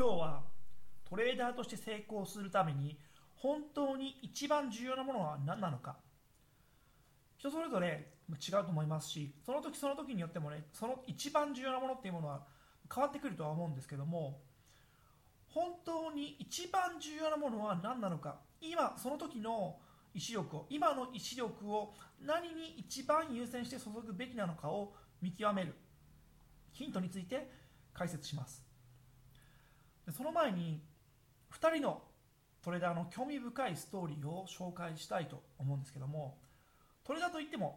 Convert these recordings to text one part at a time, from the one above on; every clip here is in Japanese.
今日はトレーダーとして成功するために本当に一番重要なものは何なのか。人それぞれ違うと思いますし、その時その時によってもね、その一番重要なものっていうものは変わってくるとは思うんですけども、本当に一番重要なものは何なのか。今その時の今の意志力を何に一番優先して注ぐべきなのかを見極めるヒントについて解説します。その前に2人のトレーダーの興味深いストーリーを紹介したいと思うんですけども、トレーダーといっても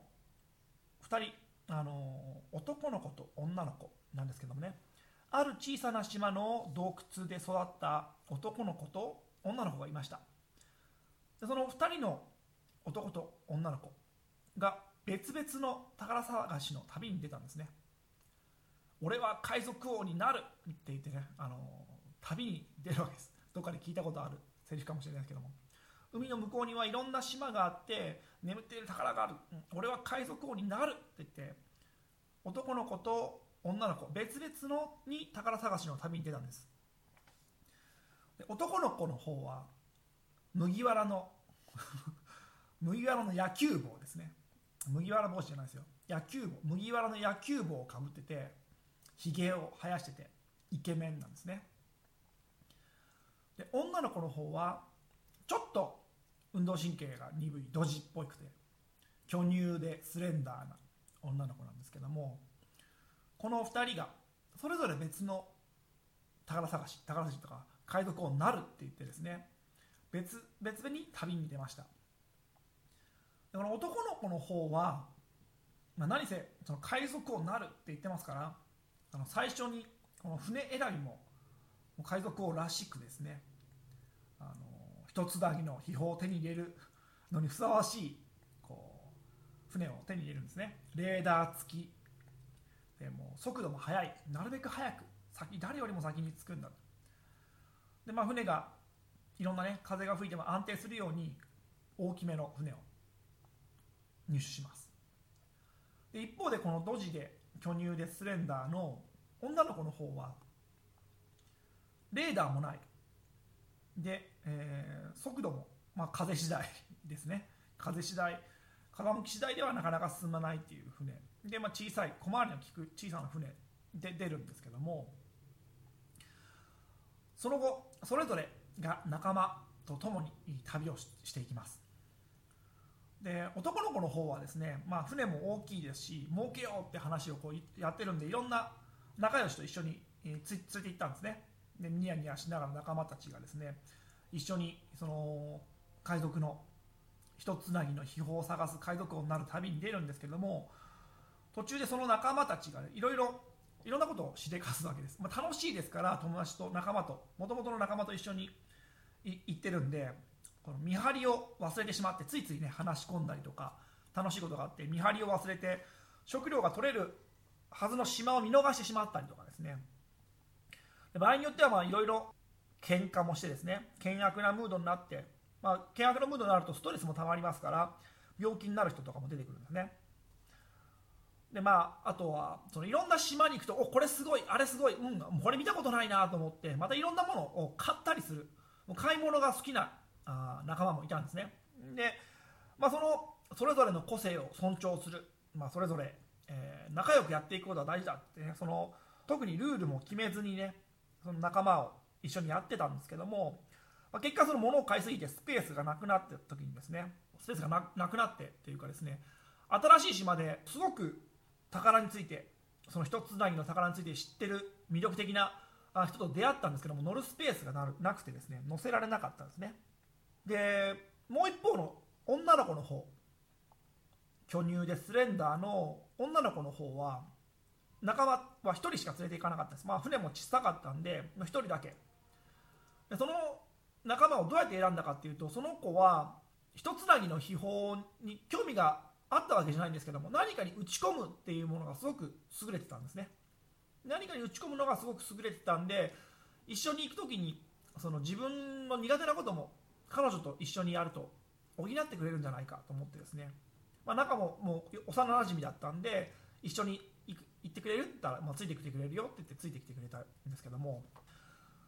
2人男の子と女の子なんですけどもね、ある小さな島の洞窟で育った男の子と女の子がいました。でその2人の男と女の子が別々の宝探しの旅に出たんですね。俺は海賊王になるって言ってね、旅に出るわけです。どっかで聞いたことあるセリフかもしれないですけども、海の向こうにはいろんな島があって眠っている宝がある、俺は海賊王になるって言って男の子と女の子別々のに宝探しの旅に出たんです。で男の子の方は麦わらの麦わらの野球帽ですね。麦わら帽子じゃないですよ、野球帽、麦わらの野球帽をかぶっててひげを生やしててイケメンなんですね。で女の子の方はちょっと運動神経が鈍いドジっぽくて巨乳でスレンダーな女の子なんですけども、この2人がそれぞれ別の宝探しとか海賊王になるって言ってですね、別々に旅に出ました。でこの男の子の方は、何せその海賊王になるって言ってますから、最初にこの船選びも海賊王らしくですね、一つだけの秘宝を手に入れるのにふさわしい船を手に入れるんですね。レーダー付きでもう速度も速い、なるべく早く誰よりも先に着くんだ。で、船がいろんなね風が吹いても安定するように大きめの船を入手します。で一方でこのドジで巨乳でスレンダーの女の子の方はレーダーもないで、速度も、風次第ですね。風向き次第ではなかなか進まないっていう船で、小さい小回りの利く小さな船で出るんですけども、その後それぞれが仲間と共に旅をしていきます。で男の子の方はですね、船も大きいですし儲けようって話をやってるんで、いろんな仲良しと一緒に連れて行ったんですね。でニヤニヤしながら仲間たちがですね一緒にその海賊の一つなぎの秘宝を探す海賊王になる旅に出るんですけれども、途中でその仲間たちがいろんなことをしでかすわけです。楽しいですから、友達と仲間と元々の仲間と一緒に行ってるんで、この見張りを忘れてしまってついついね話し込んだりとか楽しいことがあって見張りを忘れて食料が取れるはずの島を見逃してしまったりとかですね、場合によってはいろいろ喧嘩もしてですね、険悪なムードになって、険悪なムードになるとストレスもたまりますから病気になる人とかも出てくるんですね。であとはそのいろんな島に行くとこれすごいあれすごい、これ見たことないなと思ってまたいろんなものを買ったりする、買い物が好きな仲間もいたんですね。で、それぞれの個性を尊重する、それぞれ、仲良くやっていくことは大事だってね、特にルールも決めずにねその仲間を一緒にやってたんですけども、結果その物を買いすぎてスペースがなくなった時にですね、スペースがなくなってっていうかですね、新しい島ですごく宝について、その一つなぎの宝について知ってる魅力的な人と出会ったんですけども、乗るスペースがなくてですね乗せられなかったんですね。でもう一方の女の子の方、巨乳でスレンダーの女の子の方は仲間は1人しか連れて行かなかったです。船も小さかったんで1人だけで、その仲間をどうやって選んだかっていうと、その子は一つなぎの秘宝に興味があったわけじゃないんですけども、何かに打ち込むっていうものがすごく優れてたんですね。何かに打ち込むのがすごく優れてたんで、一緒に行く時にその自分の苦手なことも彼女と一緒にやると補ってくれるんじゃないかと思ってですね、仲ももう幼なじみだったんで一緒に行ってくれるって言ったら、ついてきてくれるよって言ってついてきてくれたんですけども、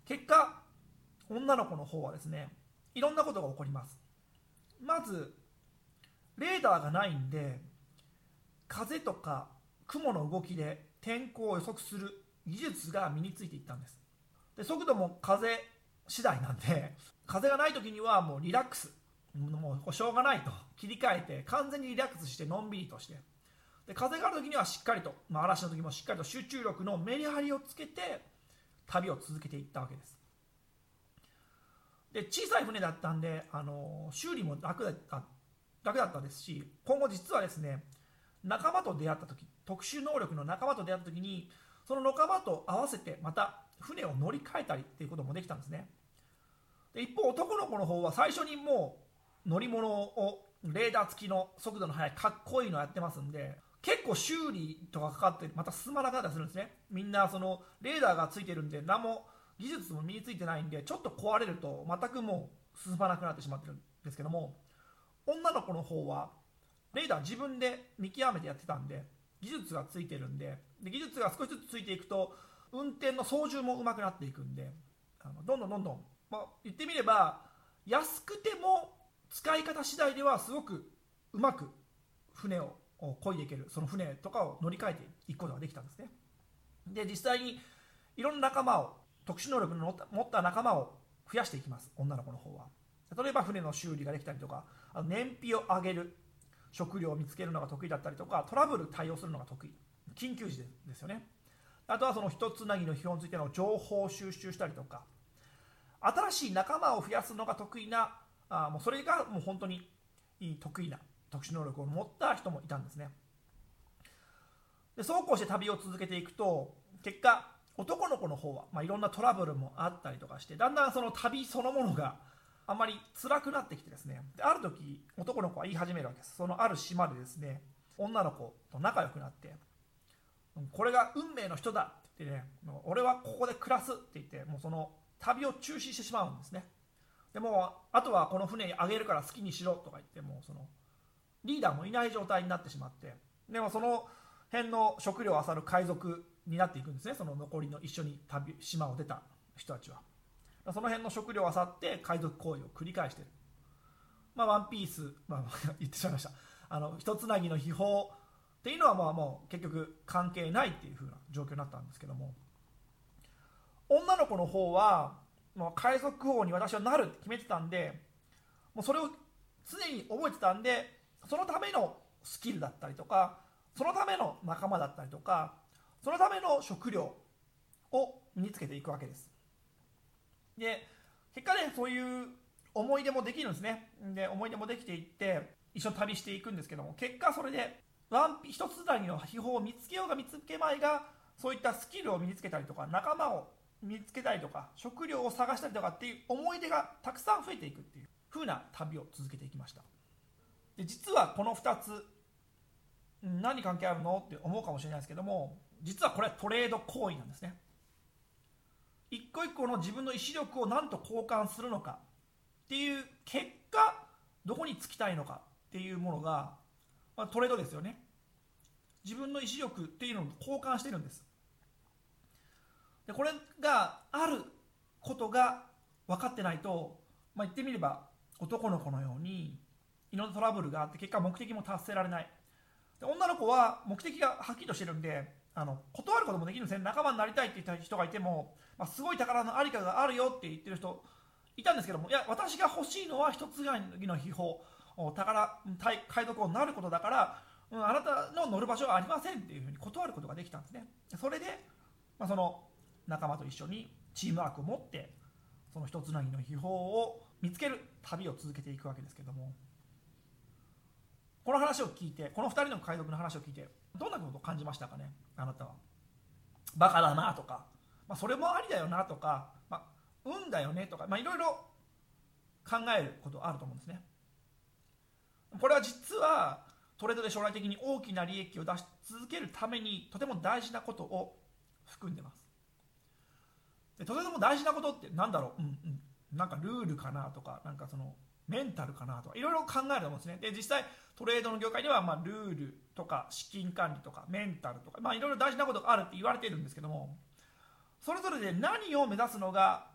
結果、女の子の方はですね、いろんなことが起こります。まずレーダーがないんで、風とか雲の動きで天候を予測する技術が身についていったんです。で、速度も風次第なんで、風がない時にはもうリラックス、もうしょうがないと切り替えて、完全にリラックスしてのんびりとして、で風がある時にはしっかりと、嵐の時もしっかりと集中力のメリハリをつけて旅を続けていったわけです。で、小さい船だったんで、修理も楽だったですし、今後実はですね、仲間と出会った時、特殊能力の仲間と出会った時に、その仲間と合わせてまた船を乗り換えたりっていうこともできたんですね。で、一方男の子の方は最初にもう乗り物をレーダー付きの速度の速いかっこいいのやってますんで、結構修理とかかかってまた進まなかったりするんですね。みんなそのレーダーがついてるんで、何も技術も身についてないんで、ちょっと壊れると全くもう進まなくなってしまってるんですけども、女の子の方はレーダー自分で見極めてやってたんで、技術がついてるんで、技術が少しずつついていくと運転の操縦も上手くなっていくんで、どんどん、言ってみれば安くても使い方次第ではすごくうまく船を漕いでいける、その船とかを乗り換えていくことができたんですね。で、実際にいろんな仲間を、特殊能力の持った仲間を増やしていきます、女の子の方は。例えば船の修理ができたりとか、燃費を上げる、食料を見つけるのが得意だったりとか、トラブル対応するのが得意、緊急時ですよね。あとはその一つなぎの秘宝についての情報を収集したりとか、新しい仲間を増やすのが得意な、もうそれがもう本当に得意な特殊能力を持った人もいたんですね。で、そうこうして旅を続けていくと、結果男の子の方は、いろんなトラブルもあったりとかして、だんだんその旅そのものがあまり辛くなってきてですね、で、ある時男の子は言い始めるわけです。そのある島でですね、女の子と仲良くなって、これが運命の人だって言ってね、俺はここで暮らすって言って、もうその旅を中止してしまうんですね。でもあとはこの船にあげるから好きにしろとか言って、もうそのリーダーもいない状態になってしまって、でもその辺の食料を漁る海賊になっていくんですね、その残りの一緒に島を出た人たちは。その辺の食料を漁って海賊行為を繰り返している。ワンピース、言ってしまいました。一つなぎの秘宝っていうのはもう結局関係ないっていう風な状況になったんですけども、女の子の方はもう海賊王に私はなるって決めてたんで、もうそれを常に覚えてたんで、そのためのスキルだったりとか、そのための仲間だったりとか、そのための食料を身につけていくわけです。で、結果ね、そういう思い出もできるんですね。で、思い出もできていって一緒に旅していくんですけども、結果それで一つなぎの秘宝を見つけようが見つけまいが、そういったスキルを身につけたりとか、仲間を見つけたりとか、食料を探したりとかっていう思い出がたくさん増えていくっていう風な旅を続けていきました。で、実はこの2つ何関係あるのって思うかもしれないですけども、実はこれはトレード行為なんですね。一個一個の自分の意志力を何と交換するのかっていう結果、どこにつきたいのかっていうものが、トレードですよね。自分の意志力っていうのを交換してるんです。で、これがあることが分かってないと、言ってみれば男の子のようにいろんなトラブルがあって、結果目的も達せられない。で、女の子は目的がはっきりとしてるんで、断ることもできるんですね。仲間になりたいって言った人がいても、すごい宝のありかがあるよって言ってる人いたんですけども、いや、私が欲しいのは一つがぎの秘宝、海賊王になることだから、あなたの乗る場所はありませんっていうふうに断ることができたんですね。それで、その仲間と一緒にチームワークを持って、その一つなぎの秘宝を見つける旅を続けていくわけですけども、この話を聞いて、この2人の海賊の話を聞いて、どんなことを感じましたかね、あなたは。バカだなとか、それもありだよなとか、運だよねとか、いろいろ考えることあると思うんですね。これは実はトレードで将来的に大きな利益を出し続けるためにとても大事なことを含んでます。で、とても大事なことってなんだろう、なんかルールかなとか、なんかそのメンタルかなとか、いろいろ考えると思うんですね。で、実際トレードの業界ではルールとか資金管理とかメンタルとか、いろいろ大事なことがあるって言われているんですけども、それぞれで何を目指すのが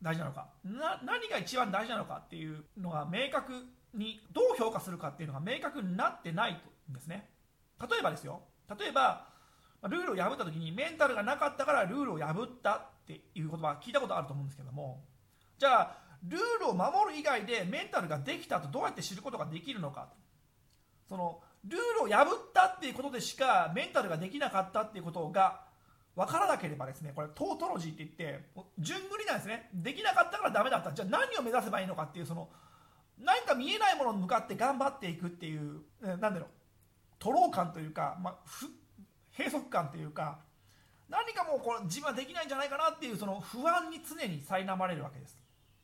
大事なのか、何が一番大事なのかっていうのが明確に、どう評価するかっていうのが明確になってないんですね。例えばですよ、例えばルールを破った時にメンタルがなかったからルールを破ったっていう言葉聞いたことあると思うんですけども、じゃあルールを守る以外でメンタルができたとどうやって知ることができるのか、そのルールを破ったっていうことでしかメンタルができなかったっていうことが分からなければですね、これトートロジーって言って順繰りなんですね。できなかったからダメだった、じゃあ何を目指せばいいのかっていう、その何か見えないものに向かって頑張っていくっていう、なんだろう、徒労感というか、閉塞感というか、何かもうこれ自分はできないんじゃないかなっていうその不安に常に苛まれるわけです。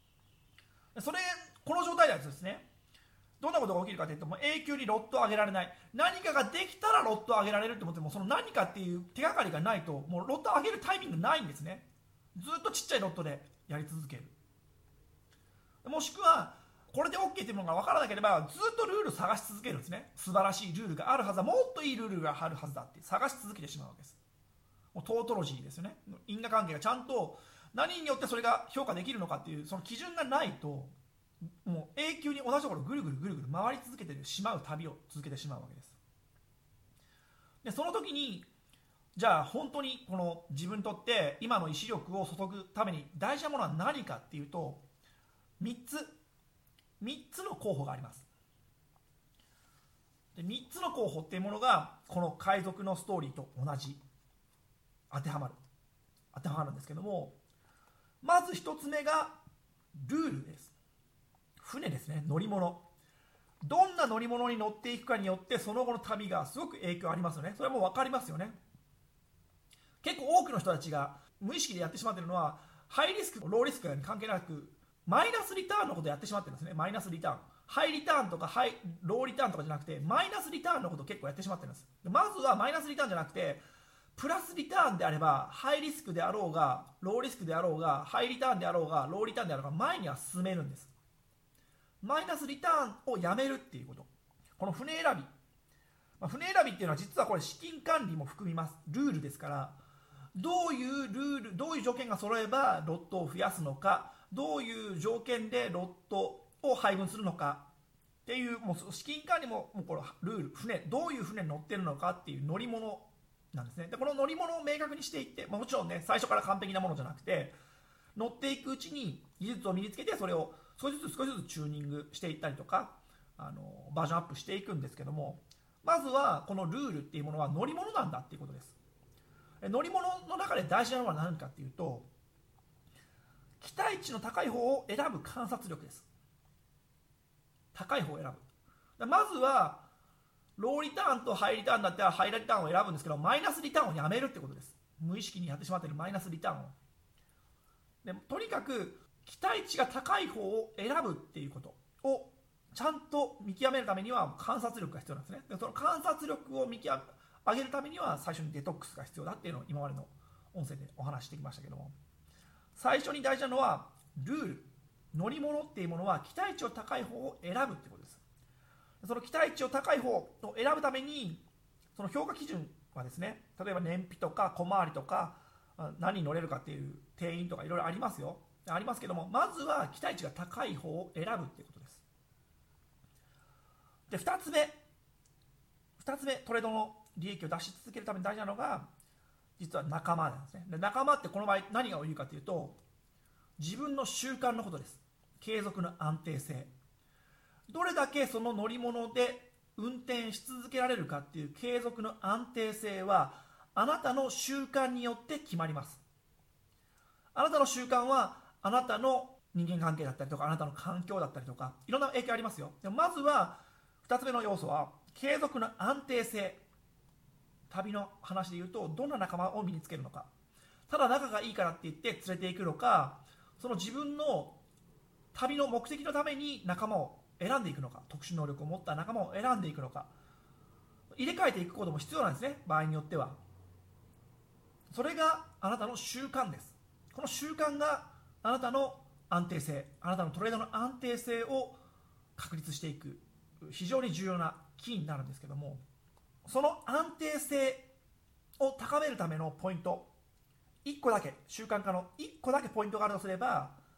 この状態でですね、どんなことが起きるかというと、もう永久にロットを上げられない、何かができたらロットを上げられると思っても、その何かっていう手がかりがないと、もうロットを上げるタイミングないんですね。ずっとちっちゃいロットでやり続ける。もしくはこれで OK というものが分からなければ、ずっとルールを探し続けるんですね。素晴らしいルールがあるはずだ、もっといいルールがあるはずだって探し続けてしまうわけです。もうトートロジーですよね。因果関係がちゃんと何によってそれが評価できるのかっていうその基準がないと、もう永久に同じところをぐるぐるぐるぐる回り続けてしまう旅を続けてしまうわけです。でその時に、じゃあ本当にこの自分にとって今の意志力を注ぐために大事なものは何かっていうと、3つの候補があります。で3つの候補っていうものがこの海賊のストーリーと同じ当てはまるんですけども、まず1つ目がルールです。船ですね、乗り物。どんな乗り物に乗っていくかによってその後の旅がすごく影響ありますよね。それはもう分かりますよね。結構多くの人たちが無意識でやってしまっているのは、ハイリスクローリスクに関係なくマイナスリターンのことをやってしまってるんですね。マイナスリターン、ハイリターンとかローリターンとかじゃなくて、マイナスリターンのことを結構やってしまってるんです。まずはマイナスリターンじゃなくてプラスリターンであれば、ハイリスクであろうがローリスクであろうが、ハイリターンであろうがローリターンであろうが、前には進めるんです。マイナスリターンをやめるっていうこと。この船選び、船選びっていうのは実はこれ資金管理も含みます。ルールですから、どういう条件が揃えばロットを増やすのか、どういう条件でロットを配分するのかっていう、もう資金管理もこのルール、どういう船に乗ってるのかっていう乗り物なんですね。でこの乗り物を明確にしていって、もちろんね、最初から完璧なものじゃなくて、乗っていくうちに技術を身につけて、それを少しずつチューニングしていったりとか、バージョンアップしていくんですけども、まずはこのルールっていうものは乗り物なんだっていうことです。乗り物の中で大事なのは何かっていうと、期待値の高い方を選ぶ観察力です。高い方を選ぶ。まずはローリターンとハイリターンだったらハイリターンを選ぶんですけど、マイナスリターンをやめるってことです。無意識にやってしまっているマイナスリターンを。でとにかく期待値が高い方を選ぶっていうことをちゃんと見極めるためには観察力が必要なんですね。でその観察力を上げるためには最初にデトックスが必要だっていうのを今までの音声でお話ししてきましたけども、最初に大事なのはルール、乗り物っていうものは期待値を高い方を選ぶってことです。その期待値を高い方を選ぶために、その評価基準はですね、例えば燃費とか小回りとか何に乗れるかっていう定員とかいろいろありますよ。ありますけども、まずは期待値が高い方を選ぶっていうことです。で2つ目トレードの利益を出し続けるために大事なのが実は仲間なんですね。で仲間ってこの場合何が言うかというと、自分の習慣のことです。継続の安定性、どれだけその乗り物で運転し続けられるかっていう継続の安定性はあなたの習慣によって決まります。あなたの習慣はあなたの人間関係だったりとか、あなたの環境だったりとか、いろんな影響ありますよ。でもまずは2つ目の要素は継続の安定性。旅の話で言うと、どんな仲間を身につけるのか、ただ仲がいいからって言って連れていくのか、その自分の旅の目的のために仲間を選んでいくのか、特殊能力を持った仲間を選んでいくのか、入れ替えていくことも必要なんですね、場合によっては。それがあなたの習慣です。この習慣があなたの安定性、あなたのトレードの安定性を確立していく非常に重要なキーになるんですけども、その安定性を高めるためのポイント、1個だけ、習慣化の1個だけポイントがあるとすれば、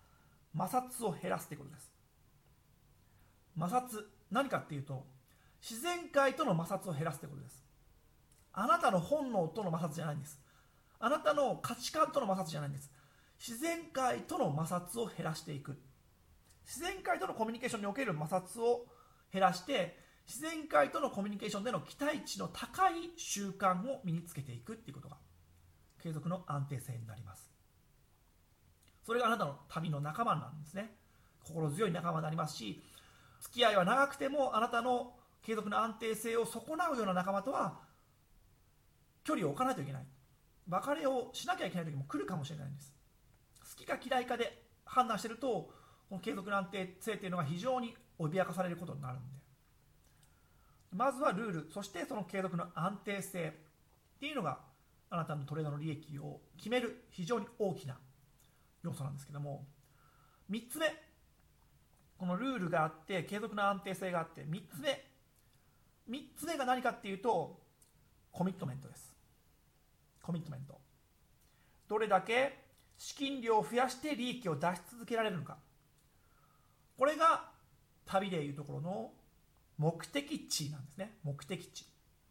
摩擦を減らすということです。摩擦、何かっていうと、自然界との摩擦を減らすということです。あなたの本能との摩擦じゃないんです。あなたの価値観との摩擦じゃないんです。自然界との摩擦を減らしていく。自然界とのコミュニケーションにおける摩擦を減らして、自然界とのコミュニケーションでの期待値の高い習慣を身につけていくっていうことが継続の安定性になります。それがあなたの旅の仲間なんですね。心強い仲間になりますし、付き合いは長くてもあなたの継続の安定性を損なうような仲間とは距離を置かないといけない。別れをしなきゃいけない時も来るかもしれないんです。好きか嫌いかで判断していると、この継続の安定性というのが非常に脅かされることになるので、まずはルール、そしてその継続の安定性っていうのがあなたのトレードの利益を決める非常に大きな要素なんですけども、3つ目、このルールがあって継続の安定性があって、3つ目が何かっていうとコミットメントです。コミットメント、どれだけ資金量を増やして利益を出し続けられるのか、これが旅でいうところの目的地なんですね。目的地、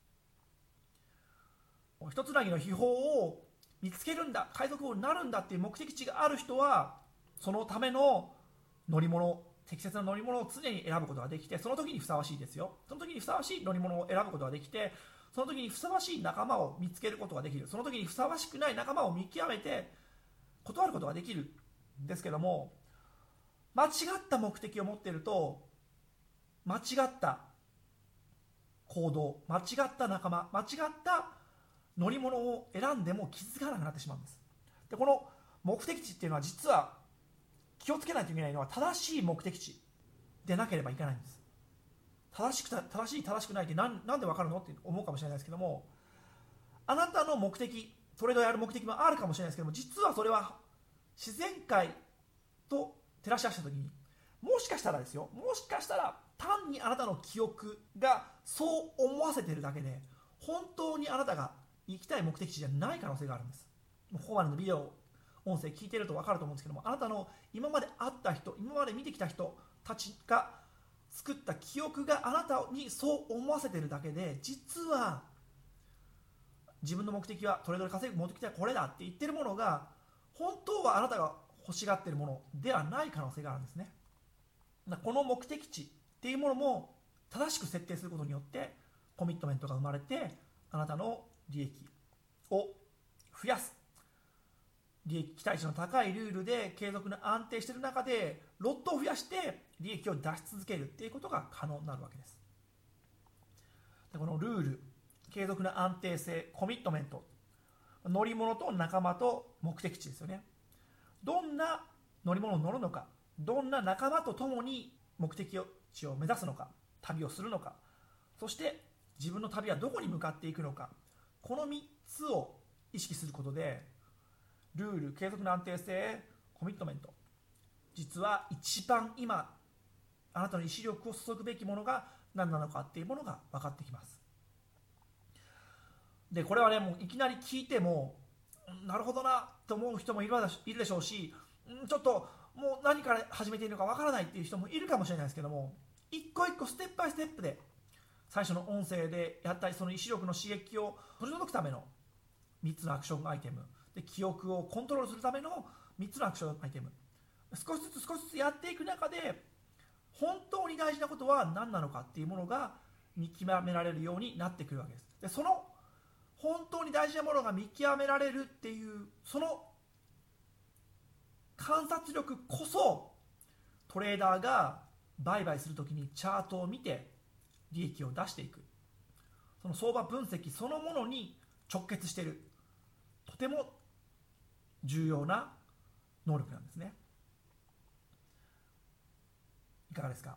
一つなぎの秘宝を見つけるんだ、海賊王になるんだっていう目的地がある人は、そのための乗り物、適切な乗り物を常に選ぶことができて、その時にふさわしいですよ、その時にふさわしい乗り物を選ぶことができて、その時にふさわしい仲間を見つけることができる、その時にふさわしくない仲間を見極めて断ることができるんですけども、間違った目的を持っていると、間違った行動、間違った仲間、間違った乗り物を選んでも気づかなくなってしまうんです。で、この目的地っていうのは実は気をつけないといけないのは、正しい目的地でなければいけないんです。正しくないってなんで分かるのって思うかもしれないですけども、あなたの目的、トレードをやる目的もあるかもしれないですけども、実はそれは自然界と照らし合わせた時に、もしかしたらですよ、もしかしたら単にあなたの記憶がそう思わせているだけで、本当にあなたが行きたい目的地じゃない可能性があるんです。ここまでのビデオ、音声聞いていると分かると思うんですけども、あなたの今まで会った人、今まで見てきた人たちが作った記憶があなたにそう思わせているだけで、実は自分の目的はトレードで稼ぐ目的はこれだって言ってるものが、本当はあなたが欲しがっているものではない可能性があるんですね。この目的地っていうものも正しく設定することによってコミットメントが生まれて、あなたの利益を増やす、利益期待値の高いルールで継続の安定している中でロットを増やして利益を出し続けるっていうことが可能になるわけです。で、このルール、継続の安定性、コミットメント、乗り物と仲間と目的地ですよね。どんな乗り物に乗るのか、どんな仲間と共に目的地を目指すのか、旅をするのか、そして自分の旅はどこに向かっていくのか、この3つを意識することで、ルール、継続の安定性、コミットメント、実は一番今あなたの意志力を注ぐべきものが何なのかっていうものが分かってきます。で、これはね、もういきなり聞いてもなるほどなと思う人もいるでしょうし、ちょっともう何から始めていいのか分からないっていう人もいるかもしれないですけども、一個一個ステップバイステップで最初の音声でやったその意志力の刺激を取り除くための3つのアクションアイテムで、記憶をコントロールするための3つのアクションアイテム、少しずつやっていく中で本当に大事なことは何なのかっていうものが見極められるようになってくるわけです。で、その本当に大事なものが見極められるっていう、その観察力こそトレーダーが売買するときにチャートを見て利益を出していく、その相場分析そのものに直結している、とても重要な能力なんですね。いかがですか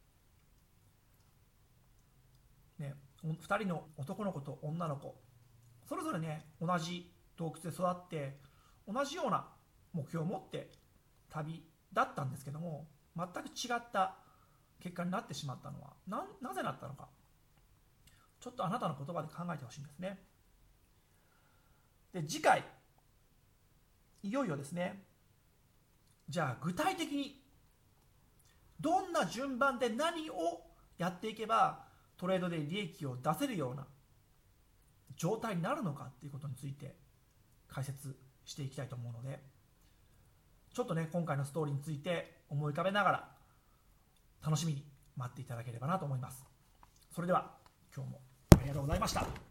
ね。2人の男の子と女の子、それぞれね、同じ洞窟で育って同じような目標を持って旅だったんですけども、全く違った結果になってしまったのはなぜだったのか、ちょっとあなたの言葉で考えてほしいんですね。で、次回いよいよですね、 じゃあ具体的にどんな順番で何をやっていけばトレードで利益を出せるような状態になるのかっていうことについて解説していきたいと思うので、ちょっとね今回のストーリーについて思い浮かべながら楽しみに待っていただければなと思います。それでは今日もありがとうございました。